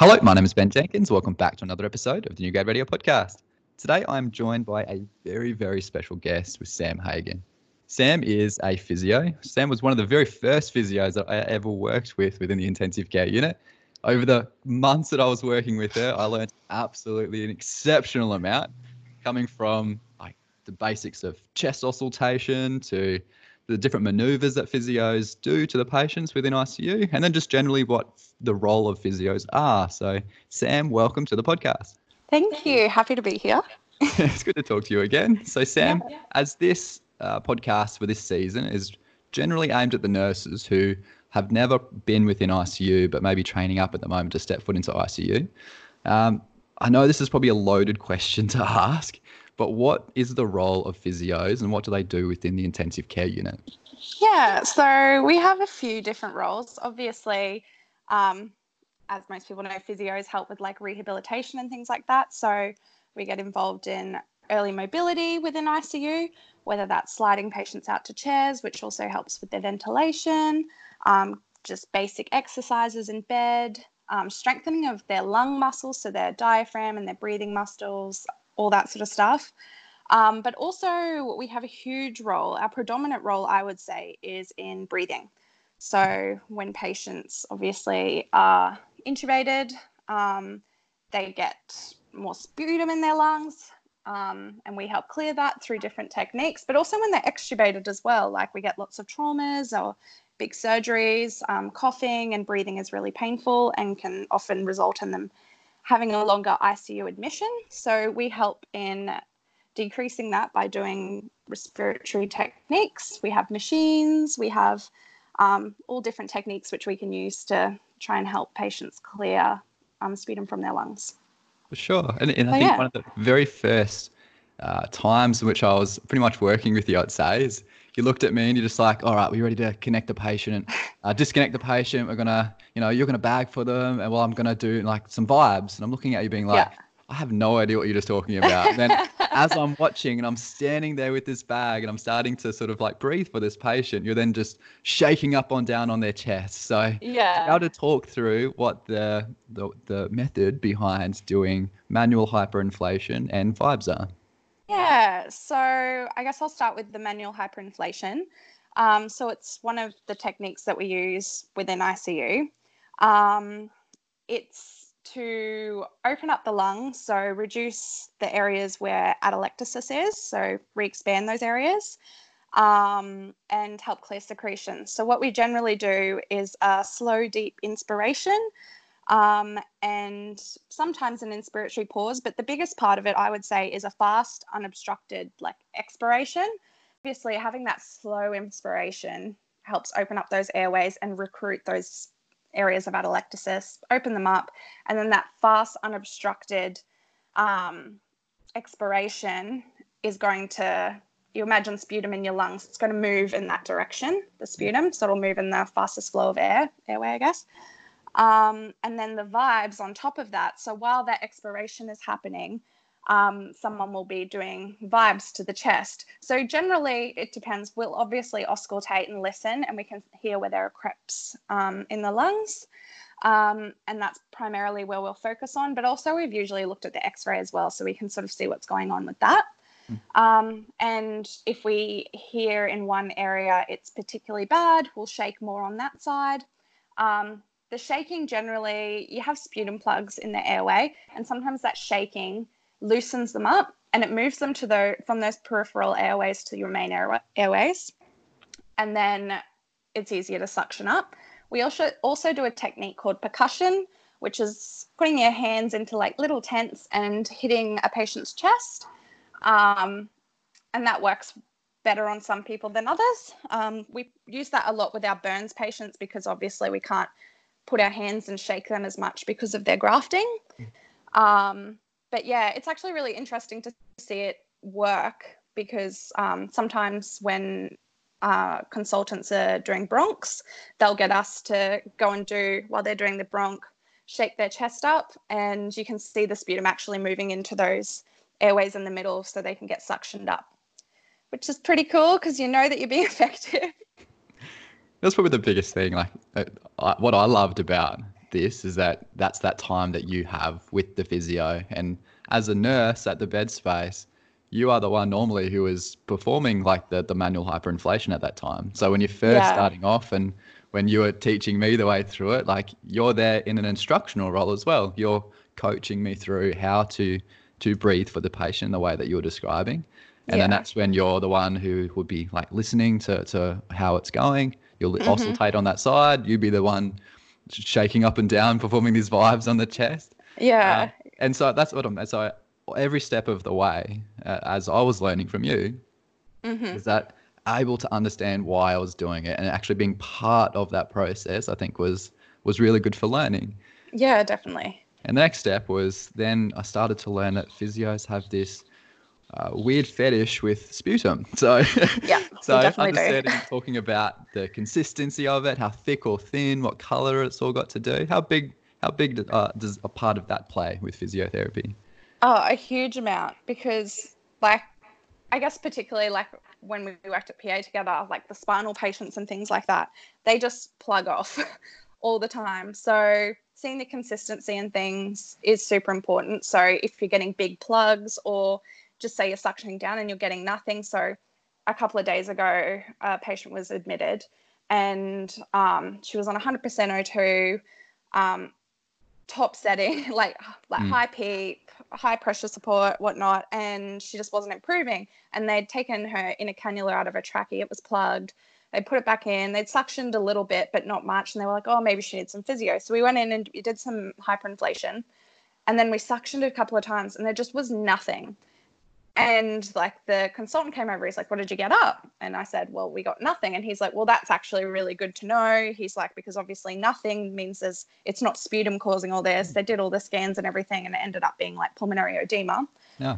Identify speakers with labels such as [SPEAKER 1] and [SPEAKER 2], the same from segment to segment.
[SPEAKER 1] Hello, my name is Ben Jenkins. Welcome back to another episode of the New Grad Radio podcast. Today, I'm joined by a very, very special guest with Sam Hagan. Sam is a physio. Sam was one of the very first physios that I ever worked with within the intensive care unit. Over the months that I was working with her, I learned absolutely an exceptional amount, coming from like the basics of chest auscultation to the different maneuvers that physios do to the patients within ICU, and then just generally what the role of physios are. So, Sam, welcome to the podcast.
[SPEAKER 2] Thank you. Happy to be here.
[SPEAKER 1] It's good to talk to you again. So, Sam, as this podcast for this season is generally aimed at the nurses who have never been within ICU, but maybe training up at the moment to step foot into ICU. I know this is probably a loaded question to ask, but what is the role of physios and what do they do within the intensive care unit?
[SPEAKER 2] Yeah, so we have a few different roles. Obviously, as most people know, physios help with like rehabilitation and things like that. So we get involved in early mobility within ICU, whether that's sliding patients out to chairs, which also helps with their ventilation, just basic exercises in bed, strengthening of their lung muscles, so their diaphragm and their breathing muscles, all that sort of stuff. But also we have a huge role. Our predominant role, I would say, is in breathing. So when patients obviously are intubated, they get more sputum in their lungs, and we help clear that through different techniques. But also when they're extubated as well, like we get lots of traumas or big surgeries, coughing and breathing is really painful and can often result in them having a longer ICU admission. So we help in decreasing that by doing respiratory techniques. We have machines, we have all different techniques which we can use to try and help patients clear sputum from their lungs.
[SPEAKER 1] For sure. And I think one of the very first times in which I was pretty much working with you, I'd say, is you looked at me and you're just like, all right, we're ready to connect the patient, disconnect the patient. We're going to, you're going to bag for them. And well, I'm going to do like some vibes. And I'm looking at you being like, I have no idea what you're just talking about. And then as I'm watching and I'm standing there with this bag and I'm starting to sort of like breathe for this patient, you're then just shaking up and down on their chest. So how to talk through what the method behind doing manual hyperinflation and vibes are.
[SPEAKER 2] Yeah, so I guess I'll start with the manual hyperinflation. So it's one of the techniques that we use within ICU. It's to open up the lungs, so reduce the areas where atelectasis is, so re-expand those areas, and help clear secretion. So what we generally do is a slow, deep inspiration, and sometimes an inspiratory pause, but the biggest part of it, I would say, is a fast, unobstructed like expiration. Obviously, having that slow inspiration helps open up those airways and recruit those areas of atelectasis, open them up, and then that fast, unobstructed expiration is going to, you imagine sputum in your lungs, it's going to move in that direction, the sputum, so it'll move in the fastest flow of airway, I guess. And then the vibes on top of that. So while that expiration is happening, someone will be doing vibes to the chest. So generally, it depends. We'll obviously auscultate and listen, and we can hear where there are creps in the lungs. And that's primarily where we'll focus on. But also, we've usually looked at the X-ray as well, so we can sort of see what's going on with that. And if we hear in one area it's particularly bad, we'll shake more on that side. The shaking, generally, you have sputum plugs in the airway, and sometimes that shaking loosens them up and it moves them from those peripheral airways to your main airways. And then it's easier to suction up. We also do a technique called percussion, which is putting your hands into like little tents and hitting a patient's chest. And that works better on some people than others. We use that a lot with our burns patients because obviously we can't put our hands and shake them as much because of their grafting. But yeah, it's actually really interesting to see it work because sometimes when consultants are doing bronchs, they'll get us to go and do, while they're doing the bronch, shake their chest up, and you can see the sputum actually moving into those airways in the middle so they can get suctioned up, which is pretty cool because you know that you're being effective.
[SPEAKER 1] That's probably the biggest thing. Like what I loved about this is that that's that time that you have with the physio. And as a nurse at the bed space, you are the one normally who is performing like the manual hyperinflation at that time. So when you're first starting off and when you were teaching me the way through it, like you're there in an instructional role as well. You're coaching me through how to breathe for the patient the way that you're describing. And then that's when you're the one who would be like listening to how it's going. You'll oscillate on that side. You'd be the one shaking up and down, performing these vibes on the chest.
[SPEAKER 2] Yeah.
[SPEAKER 1] And so that's what so every step of the way, as I was learning from you, is that able to understand why I was doing it and actually being part of that process, I think was really good for learning.
[SPEAKER 2] Yeah, definitely.
[SPEAKER 1] And the next step was then I started to learn that physios have this weird fetish with sputum. So, so understanding, talking about the consistency of it, how thick or thin, what color it's all got to do. How big does a part of that play with physiotherapy?
[SPEAKER 2] Oh, a huge amount, because like, I guess particularly like when we worked at PA together, like the spinal patients and things like that, they just plug off all the time. So seeing the consistency in things is super important. So if you're getting big plugs, or just say you're suctioning down and you're getting nothing. So a couple of days ago, a patient was admitted and she was on 100% O2, top setting, like high PEEP, high pressure support, whatnot, and she just wasn't improving. And they'd taken her inner cannula out of her trachea. It was plugged. They put it back in. They'd suctioned a little bit, but not much. And they were like, oh, maybe she needs some physio. So we went in and we did some hyperinflation. And then we suctioned a couple of times and there just was nothing. And like the consultant came over, he's like, what did you get up? And I said, well, we got nothing. And he's like, well, that's actually really good to know. He's like, because obviously nothing means it's not sputum causing all this. They did all the scans and everything and it ended up being like pulmonary edema.
[SPEAKER 1] Yeah.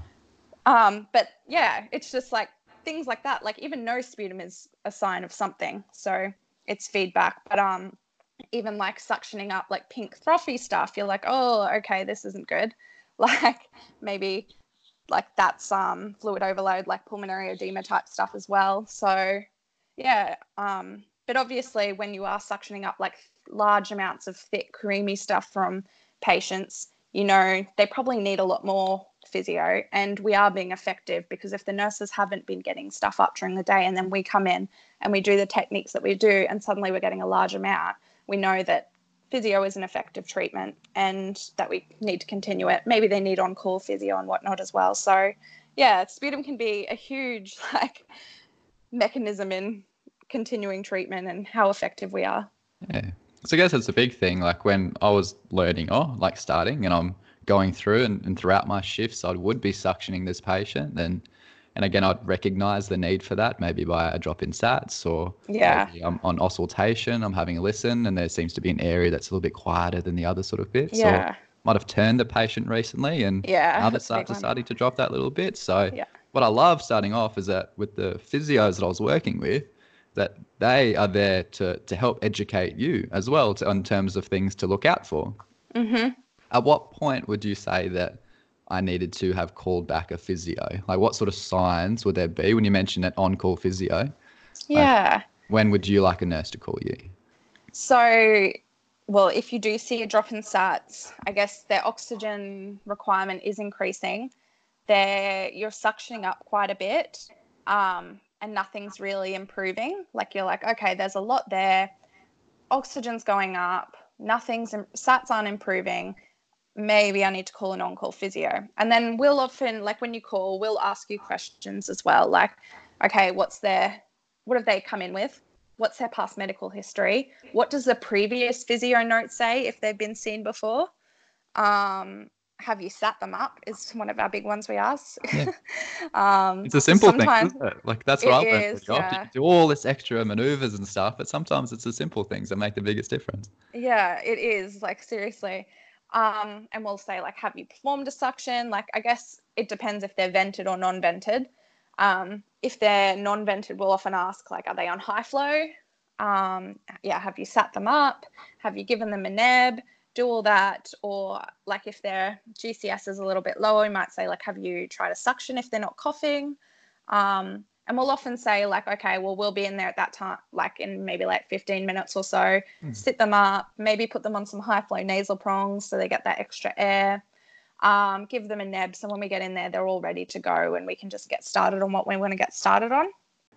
[SPEAKER 2] But yeah, it's just like things like that. Like even no sputum is a sign of something. So it's feedback. But even like suctioning up like pink frothy stuff, you're like, oh, okay, this isn't good. Like maybe like that's fluid overload, like pulmonary edema type stuff as well. So yeah, but obviously when you are suctioning up like large amounts of thick creamy stuff from patients, you know, they probably need a lot more physio, and we are being effective, because if the nurses haven't been getting stuff up during the day and then we come in and we do the techniques that we do and suddenly we're getting a large amount, we know that physio is an effective treatment and that we need to continue it. Maybe they need on-call physio and whatnot as well. So yeah, sputum can be a huge like mechanism in continuing treatment and how effective we are.
[SPEAKER 1] Yeah. So I guess it's a big thing. Like when I was learning, like starting and I'm going through and throughout my shifts, I would be suctioning this patient. And again, I'd recognize the need for that, maybe by a drop in sats, or maybe I'm on auscultation, I'm having a listen and there seems to be an area that's a little bit quieter than the other sort of bits.
[SPEAKER 2] Yeah.
[SPEAKER 1] Or might have turned the patient recently and now that's starting to drop that little bit. So what I love starting off is that with the physios that I was working with, that they are there to help educate you as well in terms of things to look out for.
[SPEAKER 2] Mm-hmm.
[SPEAKER 1] At what point would you say that I needed to have called back a physio? Like what sort of signs would there be when you mentioned that on-call physio?
[SPEAKER 2] Yeah.
[SPEAKER 1] Like, when would you like a nurse to call you?
[SPEAKER 2] So, well, if you do see a drop in sats, I guess their oxygen requirement is increasing. You're suctioning up quite a bit, and nothing's really improving. Like you're like, okay, there's a lot there. Oxygen's going up. Sats aren't improving. Maybe I need to call an on-call physio. And then we'll often, like when you call, we'll ask you questions as well. Like, okay, what have they come in with? What's their past medical history? What does the previous physio note say if they've been seen before? Have you sat them up is one of our big ones we ask.
[SPEAKER 1] Yeah. It's a simple thing, isn't it? Like that's what I've learned. You can do all this extra maneuvers and stuff, but sometimes it's the simple things that make the biggest difference.
[SPEAKER 2] Yeah, it is. Like seriously. And we'll say like, have you performed a suction? Like, I guess it depends if they're vented or non-vented. If they're non-vented, we'll often ask like, are they on high flow? Have you sat them up? Have you given them a neb? Do all that. Or like if their GCS is a little bit lower, we might say like, have you tried a suction if they're not coughing? And we'll often say like, okay, well, we'll be in there at that time, like in maybe like 15 minutes or so, sit them up, maybe put them on some high flow nasal prongs so they get that extra air, give them a neb. So when we get in there, they're all ready to go and we can just get started on what we want to get started on.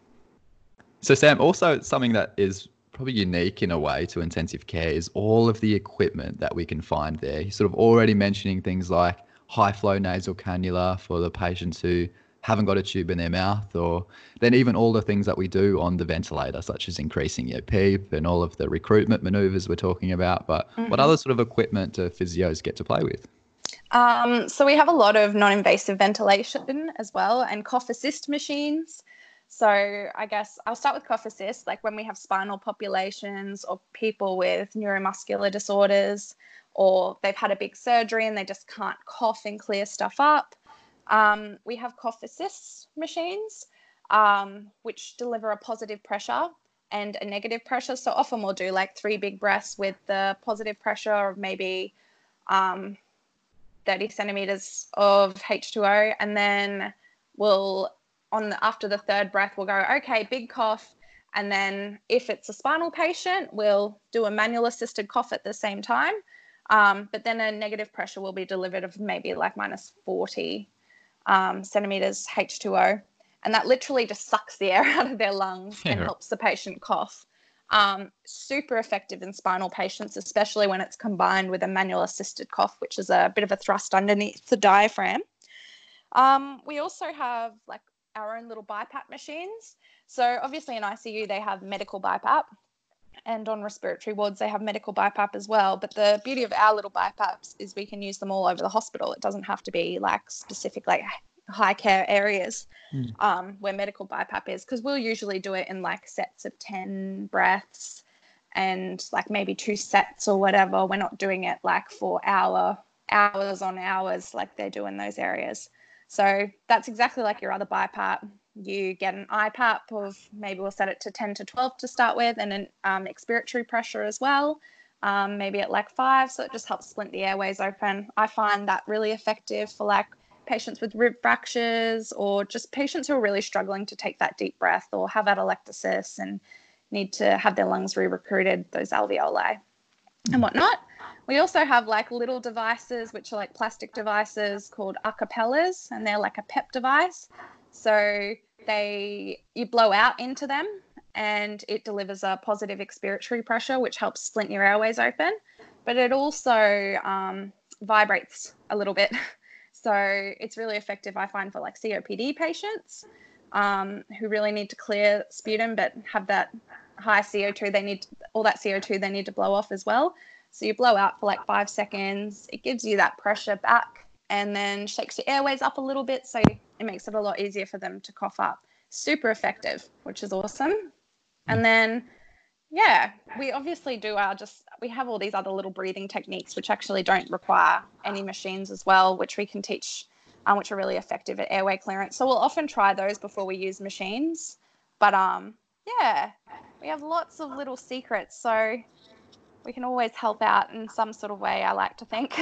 [SPEAKER 1] So Sam, also something that is probably unique in a way to intensive care is all of the equipment that we can find there. You're sort of already mentioning things like high flow nasal cannula for the patients who haven't got a tube in their mouth, or then even all the things that we do on the ventilator, such as increasing your PEEP and all of the recruitment maneuvers we're talking about. But what other sort of equipment do physios get to play with?
[SPEAKER 2] So we have a lot of non-invasive ventilation as well, and cough assist machines. So I guess I'll start with cough assist, like when we have spinal populations or people with neuromuscular disorders, or they've had a big surgery and they just can't cough and clear stuff up. We have cough assist machines, which deliver a positive pressure and a negative pressure. So often we'll do like 3 big breaths with the positive pressure of maybe 30 centimeters of H2O. And then after the 3rd breath, we'll go, okay, big cough. And then if it's a spinal patient, we'll do a manual assisted cough at the same time. But then a negative pressure will be delivered of maybe like minus 40 centimeters H2O, and that literally just sucks the air out of their lungs and helps the patient cough. Super effective in spinal patients, especially when it's combined with a manual assisted cough, which is a bit of a thrust underneath the diaphragm. We also have like our own little BiPAP machines. So obviously in ICU they have medical BiPAP, and on respiratory wards they have medical BiPAP as well. But the beauty of our little BiPAPs is we can use them all over the hospital. It doesn't have to be like specific like high care areas where medical BiPAP is, because we'll usually do it in like sets of 10 breaths and like maybe 2 sets or whatever. We're not doing it like for hours on hours like they do in those areas. So that's exactly like your other BiPAP. You get an IPAP of maybe we'll set it to 10 to 12 to start with, and an expiratory pressure as well, maybe at like 5. So it just helps splint the airways open. I find that really effective for like patients with rib fractures, or just patients who are really struggling to take that deep breath or have atelectasis and need to have their lungs re-recruited, those alveoli and whatnot. We also have like little devices, which are like plastic devices called acapellas, and they're like a PEP device. So you blow out into them and it delivers a positive expiratory pressure, which helps splint your airways open, but it also vibrates a little bit. So it's really effective, I find, for like COPD patients who really need to clear sputum but have that high CO2. They need all that CO2 they need to blow off as well. So you blow out for like 5 seconds. It gives you that pressure back and then shakes your airways up a little bit. So it makes it a lot easier for them to cough up. Super effective, which is awesome. And then, yeah, we obviously we have all these other little breathing techniques, which actually don't require any machines as well, which we can teach, which are really effective at airway clearance. So we'll often try those before we use machines. But yeah, we have lots of little secrets. So we can always help out in some sort of way, I like to think.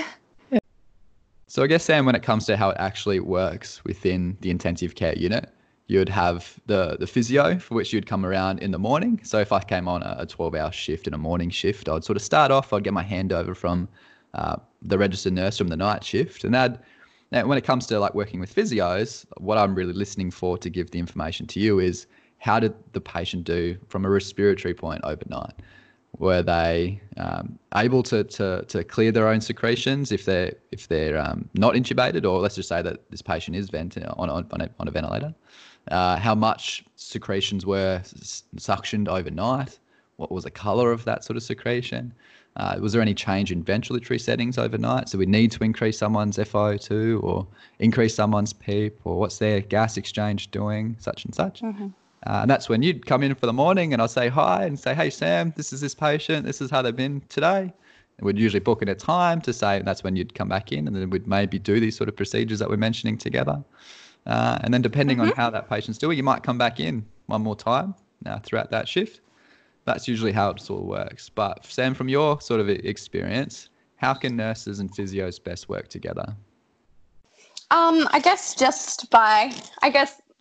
[SPEAKER 1] So I guess, Sam, when it comes to how it actually works within the intensive care unit, you'd have the physio, for which you'd come around in the morning. So if I came on a 12-hour shift and a morning shift, I'd sort of start off, I'd get my handover from the registered nurse from the night shift. And now when it comes to like working with physios, what I'm really listening for to give the information to you is, how did the patient do from a respiratory point overnight? Were they able to clear their own secretions if they're not intubated, or let's just say that this patient is on a ventilator? How much secretions were suctioned overnight? What was the color of that sort of secretion? Was there any change in ventilatory settings overnight? So we need to increase someone's FiO2 or increase someone's PEEP, or what's their gas exchange doing, such and such. Mm-hmm. And that's when you'd come in for the morning and I'd say hi and say, hey, Sam, this is this patient. This is how they've been today. And we'd usually book in a time to say, that's when you'd come back in, and then we'd maybe do these sort of procedures that we're mentioning together. And then depending on how that patient's doing, you might come back in one more time throughout that shift. That's usually how it sort of works. But Sam, from your sort of experience, how can nurses and physios best work together?
[SPEAKER 2] I guess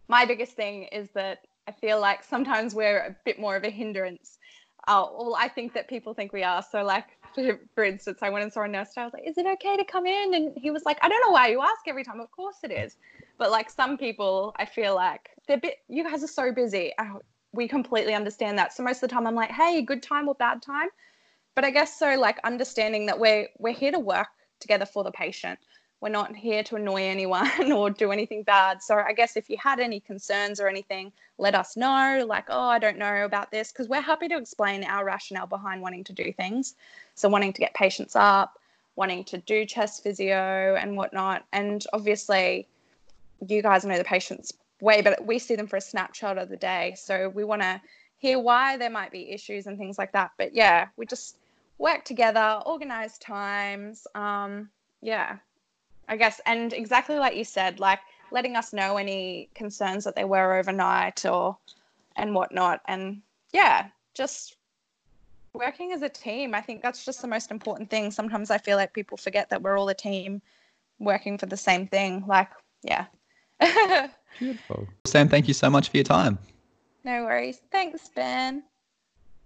[SPEAKER 2] my biggest thing is that I feel like sometimes we're a bit more of a hindrance. Well, I think that people think we are. So like, for instance, I went and saw a nurse. I was like, is it okay to come in? And he was like, I don't know why you ask every time. Of course it is. But like some people, I feel like you guys are so busy. We completely understand that. So most of the time I'm like, hey, good time or bad time? But I guess so like understanding that we're here to work together for the patient. We're not here to annoy anyone or do anything bad. So I guess if you had any concerns or anything, let us know. Like, oh, I don't know about this, because we're happy to explain our rationale behind wanting to do things. So wanting to get patients up, wanting to do chest physio and whatnot. And obviously, you guys know the patients way better. We see them for a snapshot of the day. So we want to hear why there might be issues and things like that. But yeah, we just work together, organize times. Yeah. I guess, and exactly like you said, like letting us know any concerns that there were overnight and whatnot. And yeah, just working as a team. I think that's just the most important thing. Sometimes I feel like people forget that we're all a team working for the same thing. Like, yeah.
[SPEAKER 1] Beautiful. Sam, thank you so much for your time.
[SPEAKER 2] No worries. Thanks, Ben.